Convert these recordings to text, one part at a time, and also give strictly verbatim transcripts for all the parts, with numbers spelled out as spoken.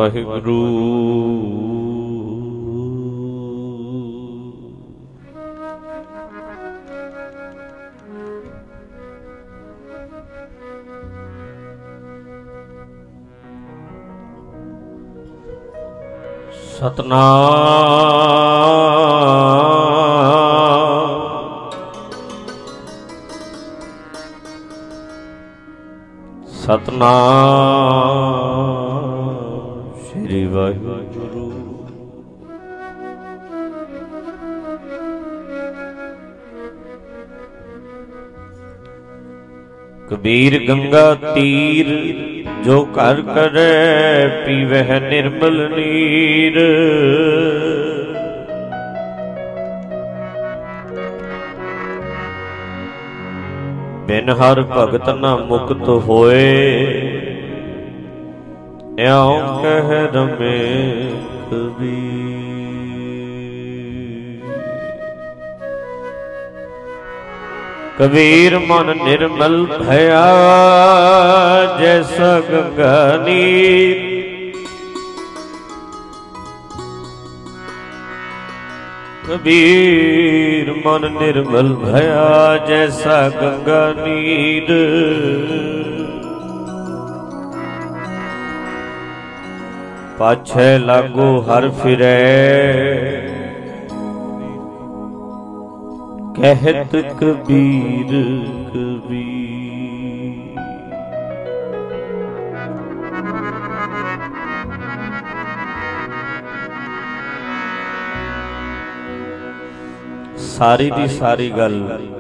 ਵਾਹਿਗੁਰੂ। ਸਤਨਾਮ ਸਤਨਾਮ ਸ੍ਰੀ ਵਾਹਿਗੁਰੂ। ਕਬੀਰ ਗੰਗਾ ਤੀਰ ਜੋ ਘਰ ਕਰੇ ਪੀਵਹਿ ਨਿਰਮਲ ਨੀਰ। ਬਿਨ ਹਰ ਭਗਤ ਨ ਮੁਕਤ ਹੋਏ ਇਉ ਕਹਿ ਰਮੇ ਕਬੀਰ। ਕਬੀਰ ਮਨ ਨਿਰਮਲ ਭਇਆ ਜੈਸਾ ਗੰਗਾ ਨੀਰ। ਕਬੀਰ ਮਨ ਨਿਰਮਲ ਭਇਆ ਜੈਸਾ ਗੰਗਾ ਨੀਰ। ਪਾਛੈ ਲਾਗੋ ਹਰ ਫਿਰੈ ਕਹਿਤ ਕਬੀਰ ਕਬੀਰ। ਸਾਰੀ ਦੀ ਸਾਰੀ ਗੱਲ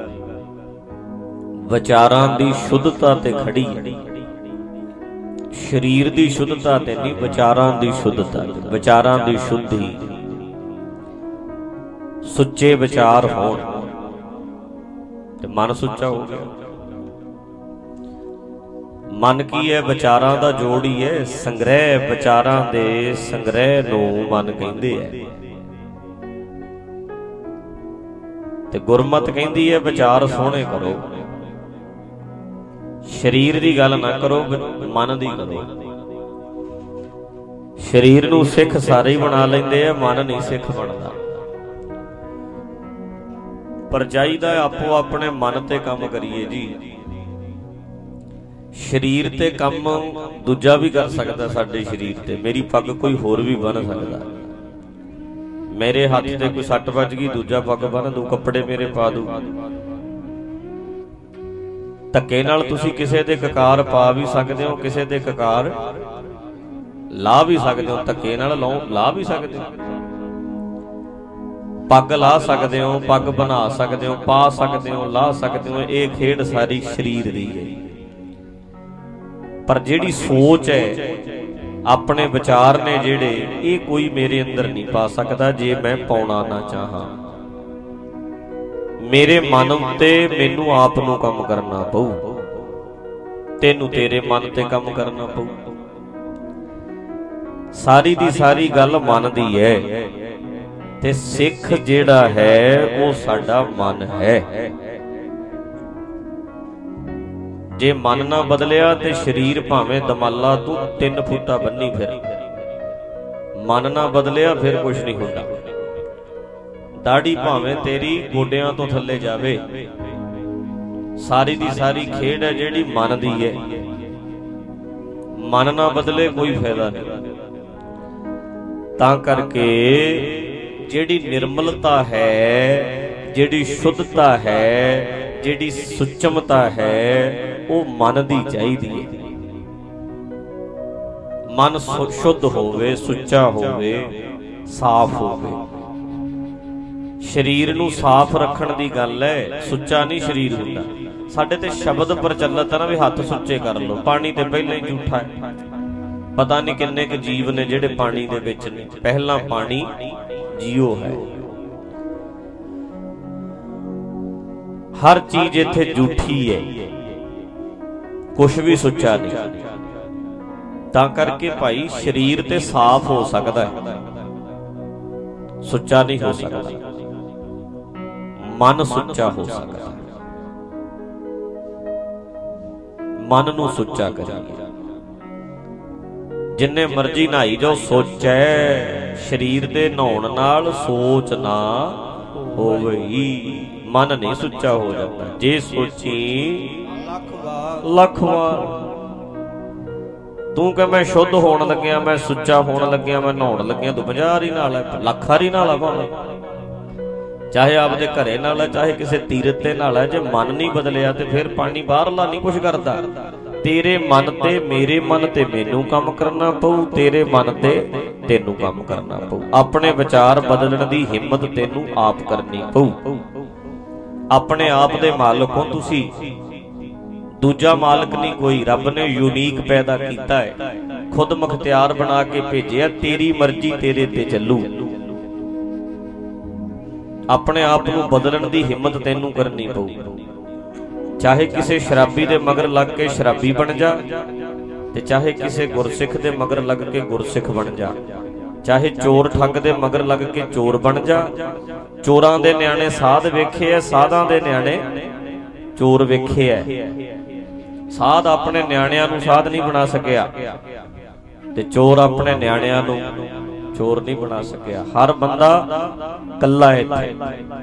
ਵਿਚਾਰਾਂ ਦੀ ਸ਼ੁੱਧਤਾ ਤੇ ਖੜੀ ਹੈ। ਸਰੀਰ ਦੀ ਸ਼ੁੱਧਤਾ ਤੇ ਨਹੀਂ, ਵਿਚਾਰਾਂ ਦੀ ਸ਼ੁੱਧਤਾ। ਵਿਚਾਰਾਂ ਦੀ ਸ਼ੁੱਧੀ, ਸੁੱਚੇ ਵਿਚਾਰ ਹੋਣ ਤੇ ਮਨ ਸੁੱਚਾ ਹੋ ਗਿਆ। ਮਨ ਕੀ ਹੈ? ਵਿਚਾਰਾਂ ਦਾ ਜੋੜ ਹੀ ਹੈ। ਸੰਗ੍ਰਹਿ, ਵਿਚਾਰਾਂ ਦੇ ਸੰਗ੍ਰਹਿ ਨੂੰ ਮਨ ਕਹਿੰਦੇ ਹੈ। ਤੇ ਗੁਰਮਤਿ ਕਹਿੰਦੀ ਹੈ ਵਿਚਾਰ ਸੋਹਣੇ ਕਰੋ, ਸਰੀਰ ਦੀ ਗੱਲ ਨਾ ਕਰੋ, ਮਨ ਦੀ ਕਰੋ। ਸਰੀਰ ਨੂੰ ਸਿੱਖ ਸਾਰੇ ਹੀ ਬਣਾ ਲੈਂਦੇ ਆ, ਮਨ ਨਹੀਂ ਸਿੱਖ ਬਣਦਾ। ਪਰ ਚਾਹੀਦਾ ਆਪੋ ਆਪਣੇ ਮਨ ਤੇ ਕੰਮ ਕਰੀਏ ਜੀ। ਸਰੀਰ ਤੇ ਕੰਮ ਦੂਜਾ ਵੀ ਕਰ ਸਕਦਾ। ਸਾਡੇ ਸਰੀਰ ਤੇ ਮੇਰੀ ਪੱਗ ਕੋਈ ਹੋਰ ਵੀ ਬੰਨ੍ਹ ਸਕਦਾ। ਮੇਰੇ ਹੱਥ ਤੇ ਕੋਈ ਸੱਟ ਵੱਜ ਗਈ, ਦੂਜਾ ਪੱਗ ਬੰਨ੍ਹ ਦੂ, ਕੱਪੜੇ ਮੇਰੇ ਪਾ ਦੂ। ਧੱਕੇ ਨਾਲ ਤੁਸੀਂ ਕਿਸੇ ਦੇ ਕਕਾਰ ਪਾ ਵੀ ਸਕਦੇ ਹੋ, ਕਿਸੇ ਦੇ ਕਕਾਰ ਲਾ ਵੀ ਸਕਦੇ ਹੋ। ਧੱਕੇ ਨਾਲ ਲਾ ਵੀ ਸਕਦੇ ਹੋ, ਪੱਗ ਲਾ ਸਕਦੇ ਹੋ, ਪੱਗ ਬਣਾ ਸਕਦੇ ਹੋ, ਪਾ ਸਕਦੇ ਹੋ, ਲਾ ਸਕਦੇ ਹੋ। ਇਹ ਖੇਡ ਸਾਰੀ ਸਰੀਰ ਦੀ ਹੈ। ਪਰ ਜਿਹੜੀ ਸੋਚ ਹੈ, ਆਪਣੇ ਵਿਚਾਰ ਨੇ ਜਿਹੜੇ, ਇਹ ਕੋਈ ਮੇਰੇ ਅੰਦਰ ਨਹੀਂ ਪਾ ਸਕਦਾ ਜੇ ਮੈਂ ਪਾਉਣਾ ਨਾ ਚਾਹਾਂ। ਮੇਰੇ ਮਨ ਉੱਤੇ ਮੈਨੂੰ ਆਪ ਨੂੰ ਕੰਮ ਕਰਨਾ ਪਊ, ਤੈਨੂੰ ਤੇਰੇ ਮਨ ਤੇ ਕੰਮ ਕਰਨਾ ਪਊ। ਸਾਰੀ ਦੀ ਸਾਰੀ ਗੱਲ ਮਨ ਦੀ ਹੈ ਤੇ ਸਿੱਖ ਜਿਹੜਾ ਹੈ ਉਹ ਸਾਡਾ ਮਨ ਹੈ। ਜੇ ਮਨ ਨਾ ਬਦਲਿਆ ਤੇ ਸਰੀਰ ਭਾਵੇਂ ਦਮਾਲਾ ਤੂੰ ਤਿੰਨ ਫੁੱਟਾ ਬੰਨੀ ਫਿਰ, ਮਨ ਨਾ ਬਦਲਿਆ ਫਿਰ ਕੁਛ ਨਹੀਂ ਹੁੰਦਾ। ਦਾੜੀ ਭਾਵੇਂ ਤੇਰੀ ਗੋਡਿਆਂ ਤੋਂ ਥੱਲੇ ਜਾਵੇ, ਸਾਰੀ ਦੀ ਸਾਰੀ ਖੇਡ ਹੈ ਜਿਹੜੀ ਮਨ ਦੀ ਹੈ। ਮਨ ਨਾ ਬਦਲੇ ਕੋਈ ਫਾਇਦਾ ਨਹੀਂ। ਤਾਂ ਕਰਕੇ ਜਿਹੜੀ ਨਿਰਮਲਤਾ ਹੈ, ਜਿਹੜੀ ਸ਼ੁੱਧਤਾ ਹੈ, ਜਿਹੜੀ ਸੁਚਮਤਾ ਹੈ, ਉਹ ਮਨ ਦੀ ਚਾਹੀਦੀ ਹੈ। ਮਨ ਸ਼ੁੱਧ ਹੋਵੇ, ਸੁੱਚਾ ਹੋਵੇ, ਸਾਫ਼ ਹੋਵੇ। ਸਰੀਰ ਨੂੰ ਸਾਫ਼ ਰੱਖਣ ਦੀ ਗੱਲ ਹੈ, ਸੁੱਚਾ ਨਹੀਂ ਸਰੀਰ ਹੁੰਦਾ। ਸਾਡੇ ਤੇ ਸ਼ਬਦ ਪ੍ਰਚਲਿਤ ਹੈ ਨਾ ਵੀ ਹੱਥ ਸੁੱਚੇ ਕਰ ਲਓ। ਪਾਣੀ ਤੇ ਪਹਿਲਾਂ ਹੀ ਝੂਠਾ ਹੈ। ਪਤਾ ਨਹੀਂ ਕਿੰਨੇ ਕੁ ਜੀਵ ਨੇ ਜਿਹੜੇ ਪਾਣੀ ਦੇ ਵਿੱਚ ਨੇ। ਪਹਿਲਾਂ ਪਾਣੀ ਜੀਓ ਹੈ। ਹਰ ਚੀਜ਼ ਇੱਥੇ ਝੂਠੀ ਹੈ, ਕੁਛ ਵੀ ਸੁੱਚਾ ਨਹੀਂ। ਤਾਂ ਕਰਕੇ ਭਾਈ ਸਰੀਰ ਤੇ ਸਾਫ਼ ਹੋ ਸਕਦਾ ਹੈ, ਸੁੱਚਾ ਨਹੀਂ ਹੋ ਸਕਦਾ। ਮਨ ਸੁੱਚਾ ਹੋ ਸਕਦਾ। ਮਨ ਨੂੰ ਸੁੱਚਾ ਕਰੀਏ। ਜਿੰਨੇ ਮਰਜੀ ਨਹਾਈ ਜਾਓ ਸੋਚੈ, ਸਰੀਰ ਦੇ ਨਹਾਉਣ ਨਾਲ ਸੋਚ ਨਾ ਹੋਵਈ। ਮਨ ਨਹੀਂ ਸੁੱਚਾ ਹੋ ਜਾਂਦਾ। ਜੇ ਸੋਚੀ ਲੱਖ ਵਾਰ। ਤੂੰ ਕਹ ਮੈਂ ਸ਼ੁੱਧ ਹੋਣ ਲੱਗਿਆ, ਮੈਂ ਸੁੱਚਾ ਹੋਣ ਲੱਗਿਆ, ਮੈਂ ਨਹਾਉਣ ਲੱਗਿਆ, ਤੂੰ ਪੰਜਾਹ ਵਾਰੀ ਨਾਲ ਹੈ, ਲੱਖ ਵਾਰੀ ਨਾਲ ਆ ਭਾਵੇਂ। ਚਾਹੇ ਆਪਦੇ ਘਰੇ ਨਾਲ ਹੈ, ਚਾਹੇ ਕਿਸੇ ਤੀਰਥ ਤੇ ਨਾਲ ਹੈ। ਜੇ ਮਨ ਨਹੀਂ ਬਦਲਿਆ ਤੇ ਫਿਰ ਪਾਣੀ ਬਾਹਰਲਾ ਨਹੀਂ ਕੁਛ ਕਰਦਾ। ਤੇਰੇ ਮਨ ਤੇ ਮੇਰੇ ਮਨ ਤੇ ਮੈਨੂੰ ਕੰਮ ਕਰਨਾ ਪਊ, ਤੇਰੇ ਮਨ ਤੇ ਤੈਨੂੰ ਕੰਮ ਕਰਨਾ ਪਊ। ਆਪਣੇ ਵਿਚਾਰ ਬਦਲਣ ਦੀ ਹਿੰਮਤ ਤੈਨੂੰ ਆਪ ਕਰਨੀ ਪਊ। ਆਪਣੇ ਆਪ ਦੇ ਮਾਲਕ ਹੋ ਤੁਸੀਂ, ਦੂਜਾ ਮਾਲਕ ਨਹੀਂ ਕੋਈ। ਰੱਬ ਨੇ ਯੂਨੀਕ ਪੈਦਾ ਕੀਤਾ ਹੈ, ਖੁਦ ਮੁਖਤਿਆਰ ਬਣਾ ਕੇ ਭੇਜਿਆ। ਤੇਰੀ ਮਰਜ਼ੀ ਤੇਰੇ ਤੇ ਚੱਲੂ। ਆਪਣੇ ਆਪ ਨੂੰ ਬਦਲਣ ਦੀ ਹਿੰਮਤ ਤੈਨੂੰ ਕਰਨੀ ਪਊ। ਚਾਹੇ ਕਿਸੇ ਸ਼ਰਾਬੀ ਦੇ ਮਗਰ ਲੱਗ ਕੇ ਸ਼ਰਾਬੀ ਬਣ ਜਾ, ਤੇ ਚਾਹੇ ਕਿਸੇ ਗੁਰਸਿੱਖ ਦੇ ਮਗਰ ਲੱਗ ਕੇ ਗੁਰਸਿੱਖ ਬਣ ਜਾ। ਚਾਹੇ ਚੋਰ ਠੱਗ ਦੇ ਮਗਰ ਲੱਗ ਕੇ ਚੋਰ ਬਣ ਜਾ। ਚੋਰਾਂ ਦੇ ਨਿਆਣੇ ਸਾਧ ਵੇਖੇ ਐ, ਸਾਧਾਂ ਦੇ ਨਿਆਣੇ ਚੋਰ ਵੇਖੇ ਐ। ਸਾਧ ਆਪਣੇ ਨਿਆਣਿਆਂ ਨੂੰ ਸਾਧ ਨਹੀਂ ਬਣਾ ਸਕਿਆ, ਤੇ ਚੋਰ ਆਪਣੇ ਨਿਆਣਿਆਂ ਨੂੰ ਚੋਰ ਨਹੀਂ ਬਣਾ ਸਕਿਆ। ਹਰ ਬੰਦਾ ਕੱਲਾ ਹੈ ਇੱਥੇ।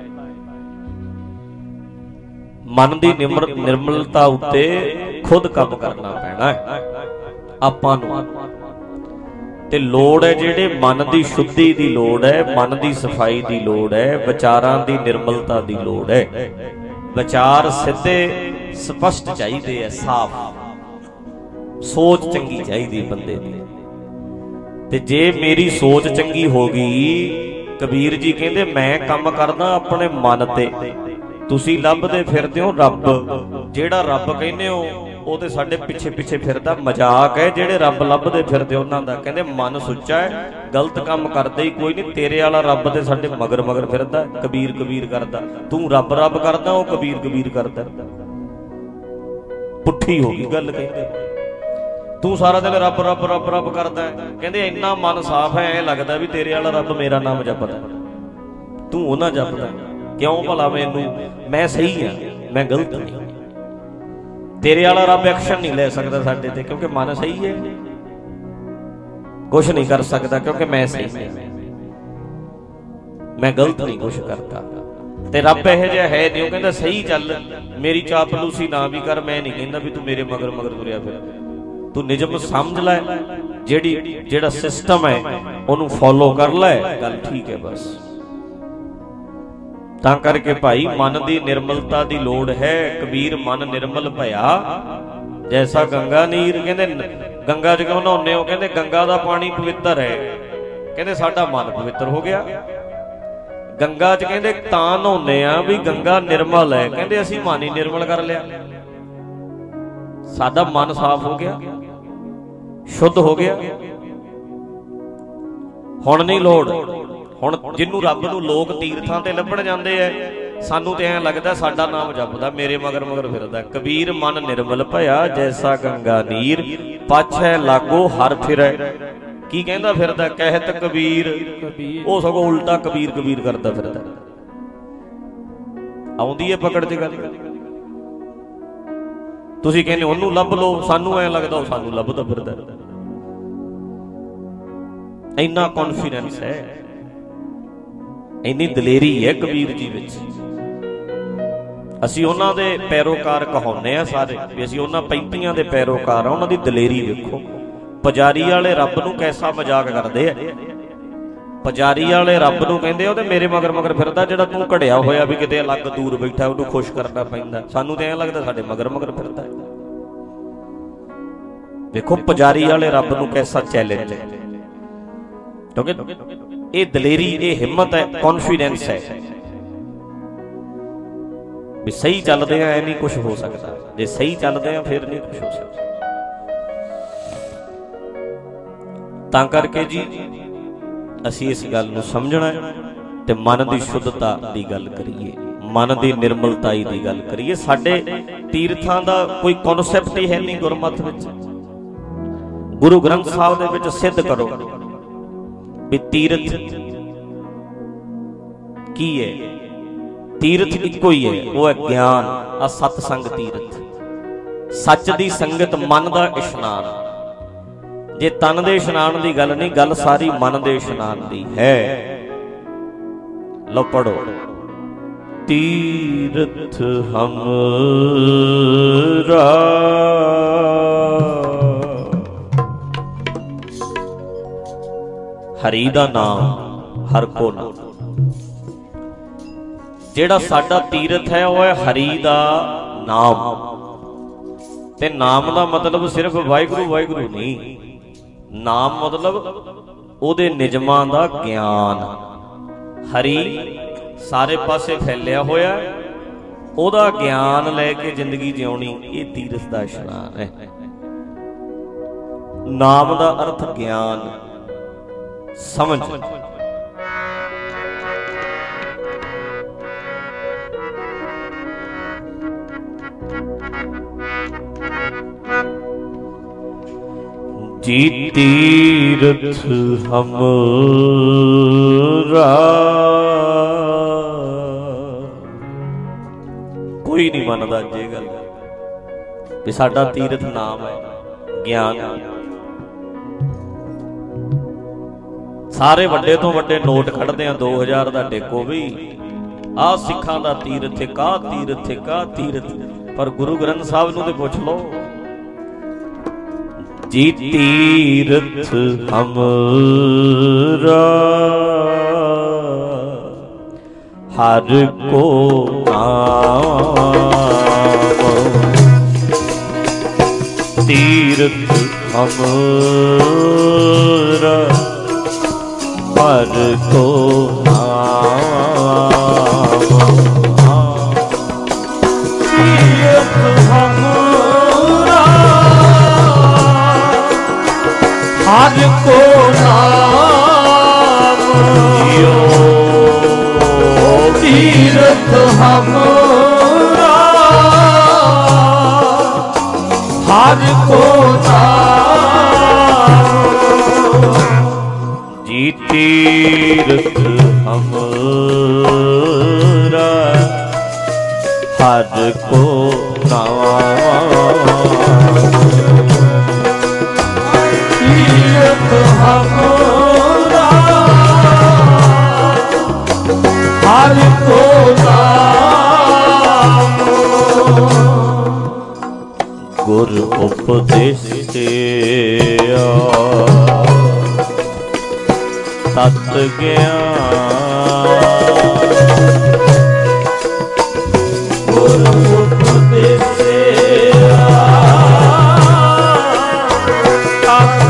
ਮਨ ਦੀ ਨਿਰਮਲਤਾ ਉੱਤੇ ਖੁਦ ਕੰਮ ਕਰਨਾ ਪੈਣਾ ਹੈ ਆਪਾਂ ਨੂੰ। ਤੇ ਲੋੜ ਹੈ ਜਿਹੜੇ ਮਨ ਦੀ ਸ਼ੁੱਧੀ ਦੀ ਲੋੜ ਹੈ, ਮਨ ਦੀ ਸਫਾਈ ਦੀ ਲੋੜ ਹੈ, ਵਿਚਾਰਾਂ ਦੀ ਨਿਰਮਲਤਾ ਦੀ ਲੋੜ ਹੈ। ਵਿਚਾਰ ਸਿੱਧੇ ਸਪਸ਼ਟ ਚਾਹੀਦੇ ਐ, ਸਾਫ਼ ਸੋਚ ਚੰਗੀ ਚਾਹੀਦੀ ਬੰਦੇ ਦੀ। ਤੇ ਜੇ ਮੇਰੀ ਸੋਚ ਚੰਗੀ ਹੋ ਗਈ, ਕਬੀਰ ਜੀ ਕਹਿੰਦੇ ਮੈਂ ਕੰਮ ਕਰਦਾ ਆਪਣੇ ਮਨ ਤੇ। ਤੁਸੀਂ ਲੱਭਦੇ ਫਿਰਦੇ ਹੋ ਰੱਬ, ਜਿਹੜਾ ਰੱਬ ਕਹਿੰਦੇ ਹੋ ਉਹ ਤੇ ਸਾਡੇ ਪਿੱਛੇ ਪਿੱਛੇ ਫਿਰਦਾ। ਮਜ਼ਾਕ ਹੈ ਜਿਹੜੇ ਰੱਬ ਲੱਭਦੇ ਫਿਰਦੇ ਉਹਨਾਂ ਦਾ। ਕਹਿੰਦੇ ਮਨ ਸੁੱਚਾ ਹੈ, ਗਲਤ ਕੰਮ ਕਰਦੇ ਹੀ ਕੋਈ ਨਹੀਂ। ਤੇਰੇ ਵਾਲਾ ਰੱਬ ਤੇ ਸਾਡੇ ਮਗਰ ਮਗਰ ਫਿਰਦਾ, ਕਬੀਰ ਕਬੀਰ ਕਰਦਾ। ਤੂੰ ਰੱਬ ਰੱਬ ਕਰਦਾ, ਉਹ ਕਬੀਰ ਕਬੀਰ ਕਰਦਾ। ਪੁੱਠੀ ਹੋ ਗਈ ਗੱਲ। ਕਹਿੰਦੇ ਤੂੰ ਸਾਰਾ ਦਿਨ ਰੱਬ ਰੱਬ ਰੱਬ ਰੱਬ ਕਰਦਾ। ਕਹਿੰਦੇ ਇੰਨਾ ਮਨ ਸਾਫ਼ ਹੈ, ਐ ਲੱਗਦਾ ਵੀ ਤੇਰੇ ਵਾਲਾ ਰੱਬ ਮੇਰਾ ਨਾਮ ਜਪਦਾ, ਤੂੰ ਉਹ ਨਾ ਜਪਦਾ। ਕਿਉਂ ਭਲਾ? ਮੈਨੂੰ ਮੈਂ ਸਹੀ ਹਾਂ, ਮੈਂ ਗਲਤ ਨਹੀਂ। ਤੇਰੇ ਵਾਲਾ ਰੱਬ ਐਕਸ਼ਨ ਨਹੀਂ ਲੈ ਸਕਦਾ ਸਾਡੇ ਤੇ, ਕਿਉਂਕਿ ਮਨ ਸਹੀ ਹੈ। ਕੁਛ ਨਹੀਂ ਕਰ ਸਕਦਾ ਕਿਉਂਕਿ ਮੈਂ ਸਹੀ ਹਾਂ, ਮੈਂ ਗਲਤ ਨਹੀਂ ਕੁਛ ਕਰਦਾ। ਤੇ ਰੱਬ ਇਹੋ ਜਿਹਾ ਹੈ ਨਹੀਂ। ਉਹ ਕਹਿੰਦਾ ਸਹੀ ਚੱਲ, ਮੇਰੀ ਚਾਪਲੂਸੀ ਨਾ ਵੀ ਕਰ। ਮੈਂ ਨਹੀਂ ਕਹਿੰਦਾ ਵੀ ਤੂੰ ਮੇਰੇ ਮਗਰ ਮਗਰ ਤੁਰਿਆ ਫਿਰ। ਤੂੰ ਨਿਯਮ ਸਮਝ ਲੈ, ਜਿਹੜੀ ਜਿਹੜਾ ਸਿਸਟਮ ਹੈ ਉਹਨੂੰ ਫੋਲੋ ਕਰ ਲੈ, ਗੱਲ ਠੀਕ ਹੈ ਬਸ। ਤਾਂ ਕਰਕੇ ਭਾਈ ਮਨ ਦੀ ਨਿਰਮਲਤਾ ਦੀ ਲੋੜ ਹੈ। ਕਬੀਰ ਮਨ ਨਿਰਮਲ ਭਇਆ ਜੈਸਾ ਗੰਗਾ ਨੀਰ। ਕਹਿੰਦੇ ਗੰਗਾ ਚ ਕਿਉਂ ਨਹਾਉਂਦੇ ਹੋ? ਕਹਿੰਦੇ ਗੰਗਾ ਦਾ ਪਾਣੀ ਪਵਿੱਤਰ ਹੈ। ਕਹਿੰਦੇ ਸਾਡਾ ਮਨ ਪਵਿੱਤਰ ਹੋ ਗਿਆ। ਗੰਗਾ ਚ ਕਹਿੰਦੇ ਤਾਂ ਨਹਾਉਂਦੇ ਆ ਵੀ ਗੰਗਾ ਨਿਰਮਲ ਹੈ। ਕਹਿੰਦੇ ਅਸੀਂ ਮਨ ਹੀ ਨਿਰਮਲ ਕਰ ਲਿਆ, ਸਾਡਾ ਮਨ ਸਾਫ਼ ਹੋ ਗਿਆ, ਸ਼ੁੱਧ ਹੋ ਗਿਆ। ਹੁਣ ਨਹੀਂ ਲੋੜ। ਹੁਣ ਜਿਹਨੂੰ ਰੱਬ ਨੂੰ ਲੋਕ ਤੀਰਥਾਂ ਤੇ ਲੱਭਣ ਜਾਂਦੇ ਐ, ਸਾਨੂੰ ਤੇ ਐਂ ਲੱਗਦਾ ਸਾਡਾ ਨਾਮ ਜਪਦਾ, ਮੇਰੇ ਮਗਰ ਮਗਰ ਫਿਰਦਾ। ਕਬੀਰ ਮਨ ਨਿਰਮਲ ਭਇਆ ਜੈਸਾ ਗੰਗਾ ਨੀਰ, ਪਾਛੈ ਲਾਗੋ ਹਰ ਫਿਰੈ। ਕੀ ਕਹਿੰਦਾ ਫਿਰਦਾ? ਕਹਿਤ ਕਬੀਰ। ਉਹ ਸਗੋਂ ਉਲਟਾ ਕਬੀਰ ਕਬੀਰ ਕਰਦਾ ਫਿਰਦਾ। ਆਉਂਦੀ ਹੈ ਪਕੜ ਚ ਗੱਲ। ਤੁਸੀਂ ਕਹਿੰਦੇ ਉਹਨੂੰ ਲੱਭ ਲਓ, ਸਾਨੂੰ ਐਂ ਲੱਗਦਾ ਉਹ ਸਾਨੂੰ ਲੱਭਦਾ ਫਿਰਦਾ। ਇੰਨਾ ਕੌਨਫੀਡੈਂਸ ਹੈ, ਇੰਨੀ ਦਲੇਰੀ ਹੈ ਕਬੀਰ ਜੀ ਵਿੱਚ। ਅਸੀਂ ਉਹਨਾਂ ਦੇ ਪੈਰੋਕਾਰ ਕਹਾਉਂਦੇ ਆ ਸਾਰੇ ਵੀ ਅਸੀਂ ਉਹਨਾਂ ਪੈਂਤੀਆਂ ਦੇ ਪੈਰੋਕਾਰ ਆ। ਉਹਨਾਂ ਦੀ ਦਲੇਰੀ ਵੇਖੋ। ਪੁਜਾਰੀ ਵਾਲੇ ਰੱਬ ਨੂੰ ਕੈਸਾ ਮਜ਼ਾਕ ਕਰਦੇ ਆ। ਪੁਜਾਰੀ ਵਾਲੇ ਰੱਬ ਨੂੰ ਕਹਿੰਦੇ ਉਹ ਤੇ ਮੇਰੇ ਮਗਰ ਮਗਰ ਫਿਰਦਾ, ਜਿਹੜਾ ਤੂੰ ਘੜਿਆ ਹੋਇਆ ਵੀ ਕਿਤੇ ਅਲੱਗ ਦੂਰ ਬੈਠਾ ਉਹਨੂੰ ਖੁਸ਼ ਕਰਨਾ ਪੈਂਦਾ। ਸਾਨੂੰ ਤੇ ਐਂ ਲੱਗਦਾ ਸਾਡੇ ਮਗਰ ਮਗਰ ਫਿਰਦਾ। ਵੇਖੋ ਪੁਜਾਰੀ ਵਾਲੇ ਰੱਬ ਨੂੰ ਕੈਸਾ ਚੈਲੰਜ ਹੈ, ਕਿਉਂਕਿ ਇਹ ਦਲੇਰੀ, ਇਹ ਹਿੰਮਤ ਹੈ, ਕੌਨਫੀਡੈਂਸ ਹੈ ਵੀ ਸਹੀ ਚੱਲਦੇ ਆ ਐ ਨਹੀਂ ਕੁਛ ਹੋ ਸਕਦਾ। ਜੇ ਸਹੀ ਚੱਲਦੇ ਆ ਫਿਰ ਨਹੀਂ ਕੁਛ ਹੋ ਸਕਦਾ। ਤਾਂ ਕਰਕੇ ਜੀ ਅਸੀਂ ਇਸ ਗੱਲ ਨੂੰ ਸਮਝਣਾ ਤੇ ਮਨ ਦੀ ਸ਼ੁੱਧਤਾ ਦੀ ਗੱਲ ਕਰੀਏ, ਮਨ ਦੀ ਨਿਰਮਲਤਾਈ ਦੀ ਗੱਲ ਕਰੀਏ। ਸਾਡੇ ਤੀਰਥਾਂ ਦਾ ਕੋਈ ਕਨਸੈਪਟ ਹੀ ਹੈ ਨਹੀਂ ਗੁਰਮਤਿ ਵਿੱਚ। ਗੁਰੂ ਗ੍ਰੰਥ ਸਾਹਿਬ ਦੇ ਵਿੱਚ ਸਿੱਧ ਕਰੋ ਵੀ ਤੀਰਥ ਕੀ ਹੈ। ਤੀਰਥ ਇੱਕੋ ਹੀ ਹੈ, ਉਹ ਹੈ ਗਿਆਨ। ਆ ਸਤ ਸੰਗ ਤੀਰਥ, ਸੱਚ ਦੀ ਸੰਗਤ, ਮਨ ਦਾ ਇਸ਼ਨਾਨ। जे तन दे इशनान की गल नहीं, गल सारी मन दे इशनान की है। लो पढ़ो। तीर्थ हमरा हरि दा नाम, हर को नाम। जेड़ा साडा तीर्थ है वह है हरि दा नाम। ते नाम दा मतलब सिर्फ वाहिगुरू वाहिगुरू नहीं, नाम मतलब ओदे निजमां दा ज्ञान। हरि सारे पासे फैलिया होया, ओदा ज्ञान लैके जिंदगी जिउणी, ये तीर्थ दा इशनान है। नाम दा अर्थ ज्ञान, समझ। जी तीर्थ हमरा, कोई नहीं मानदा ये गल कि साडा तीर्थ नाम है, ज्ञान। सारे वड्डे तो वड्डे नोट कढ़दे हैं, दो हज़ार का टेको भी आ सिखां दा तीर्थ का तीर्थ का तीर्थ, पर गुरु ग्रंथ साहब नूं ते पुछ लो। जी तीर्थ हमरा हर को नाम, तीर्थ हमरा हर को नाम, तीर्थ हमरा हर को नाम, तीर्थ हमरा हर को नाम। जी तीर्थ हमरा हर को नाम, तीर्थ हमरा हर को नाम। गुर उपदेसिया तत् ज्ञान, गुर उपदेसिया तत्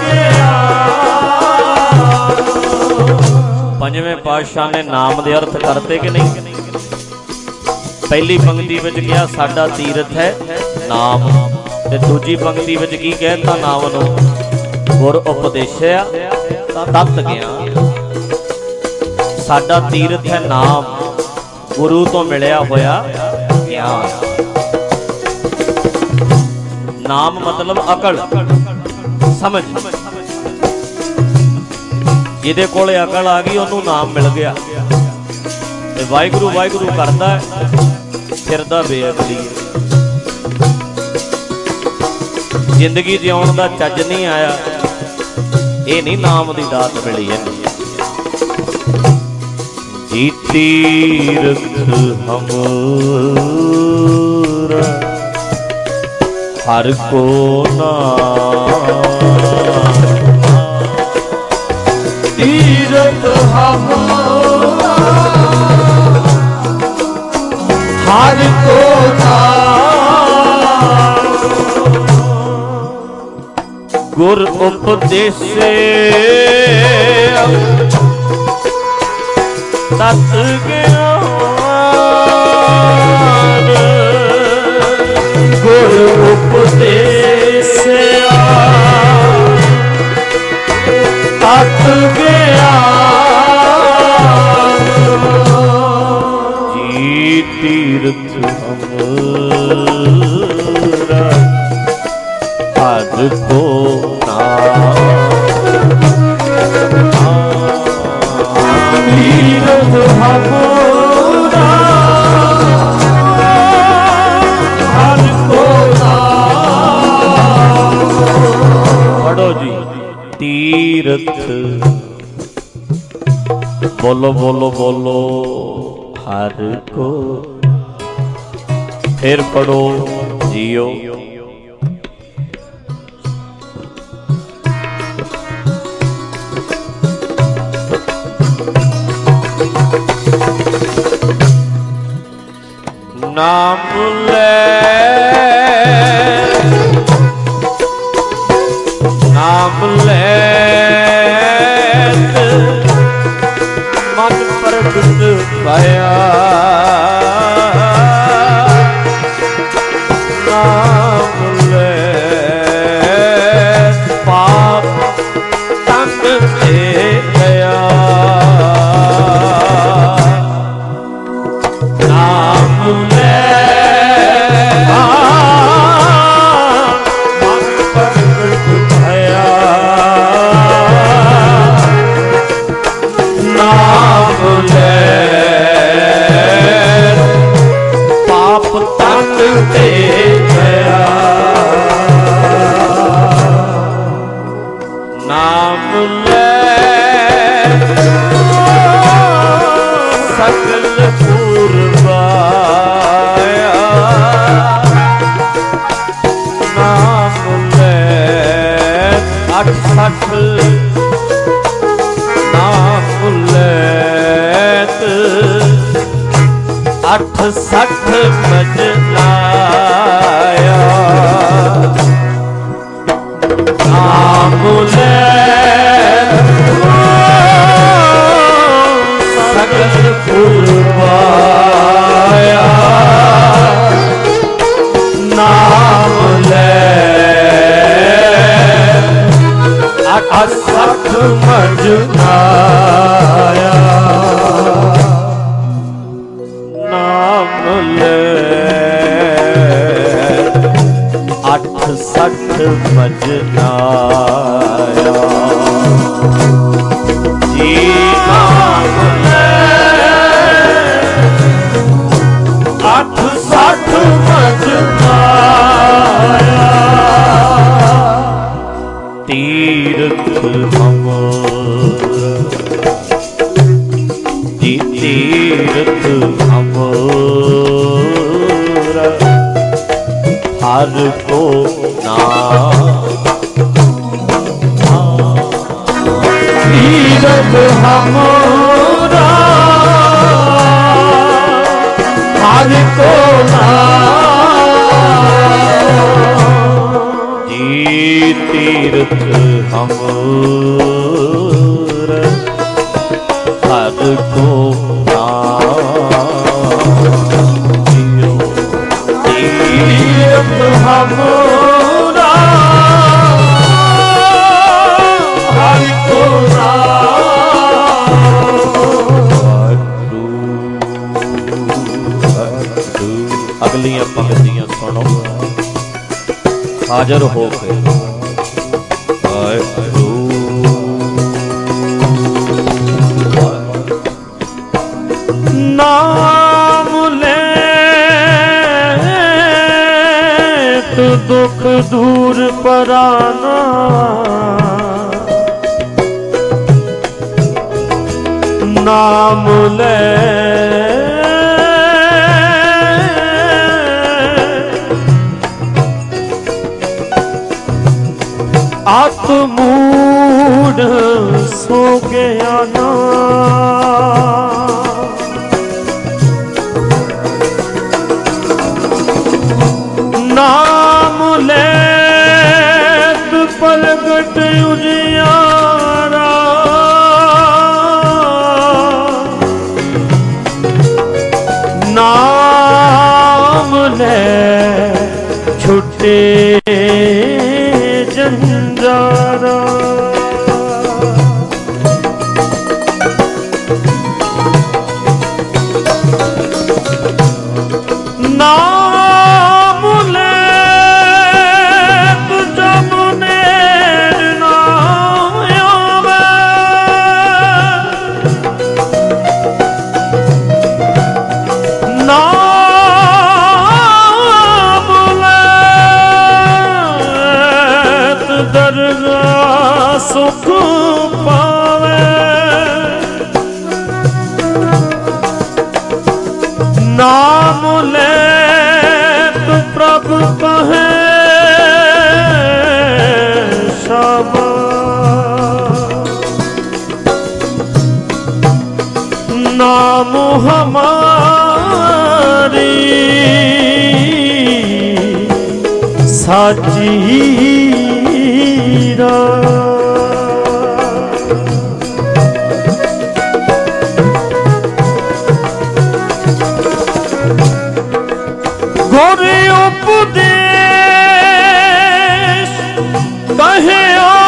ज्ञान। पंजवें पातशाह ने नाम दे अर्थ करते कि नहीं? पहली पंक्ति में कहा साडा तीर्थ है नाम, ते दूजी पंक्ति में की कहता नाम नूं गुर उपदेशिया तत् ज्ञान। साडा तीर्थ है नाम, गुरु तो मिलिया होया ज्ञान। नाम मतलब अकल, समझ। जिहदे कोले अकल आ गई उन्होंने नाम मिल गया, ते वाहिगुरू वाहिगुरू करदा है, फिरदा बेअकली। जिंदगी जिउण दा चज नहीं आया, ये नहीं नाम दी दात मिली है। जी तीर्थ हमरा हर को नाम, तीर्थ हमरा हर को नाम। गुर उपदेसे तत् ज्ञान, गुर उपदेसे तत् ज्ञान। जी तीर्थ हमरा हर को नाम, तीर्थ हमरा हर को नाम। पढ़ो जी। तीरथ बोलो बोलो बोलो हर को। फिर पढ़ो जियो। नाम ले नाम ले मन प्रगट पाया। नाम ले पाप तंग से गया। नाम ले अठ सठ मजलाया। नाम ले सकल पुरवाया। नाम ले अठ सठ मजलाया। अठ सठ मजनाया। जी नाम ले अठ सठ मजनाया। तीर्थ हमर जी तीर्थ हमर हर को तीरथ हमारा हर को जी तीर्थ हमारा हर को हमारा हरि को अगलियां पंक्तियां सुनो हाजर हो के। नाम ले तो दुख दूर पराना। नाम ले आत्मूढ़ सो गया ना। नाम ले तू प्रगट उजियारा। नाम ले छुटे जंजारा। नाम ले तू जमुने नाम आवे। नाम ले तू दरगाह ਹੈ नाम हमारी साची गुर उपदेश कहे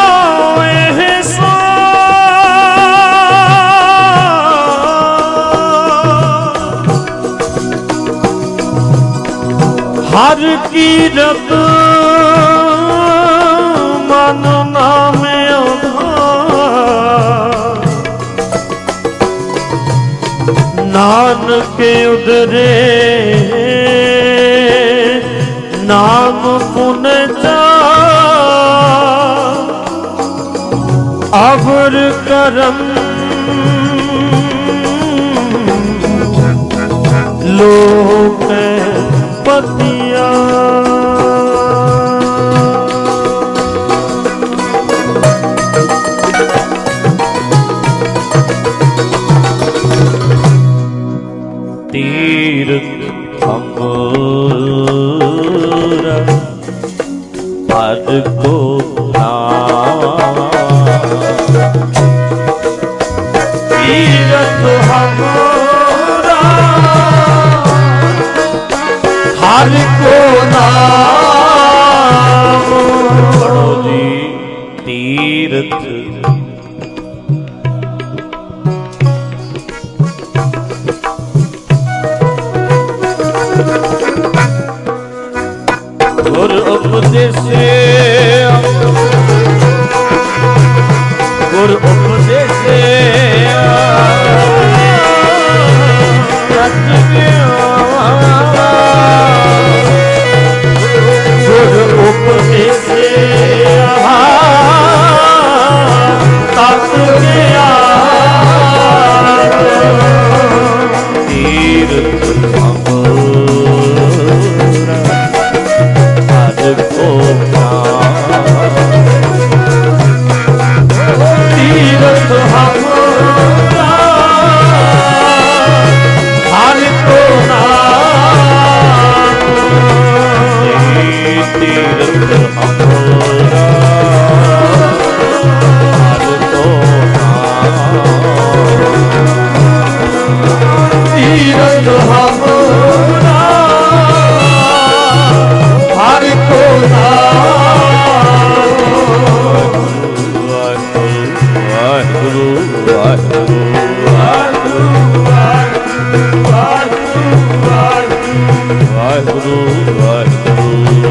हर कीरत मन नाम नानक उदरे नाम पुन जा अवर करम लोक पतिया तीर्थ हमारा पद को तीर्थ हमारा हर को नाम पढ़ो जी तीर्थ गुर उपदेशे गुर उपदेशे गुर उपदेशे तत तीर्थ तीर्थ हमारा हर को नाम तीर्थ हमारा हर को नाम तीर्थ हमारा हर को वाहिगुरु वाहिगुरु वाहिगुरु वाहिगुरु